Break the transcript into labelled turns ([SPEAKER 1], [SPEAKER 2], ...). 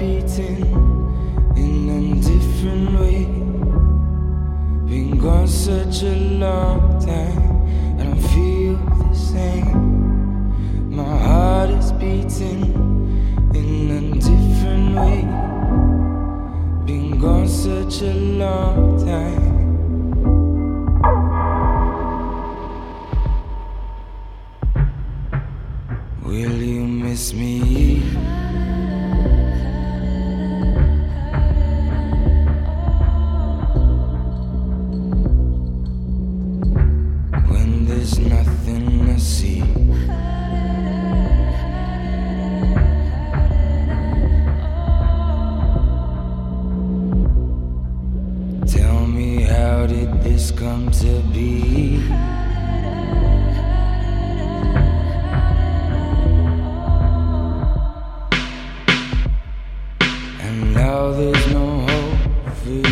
[SPEAKER 1] beating in a different way. Been gone such a long time, I don't feel the same. My heart is beating in a different way. Been gone such a long time. Will you miss me? When there's nothing to see. Tell me, how did this come to be? And now there's no hope for you.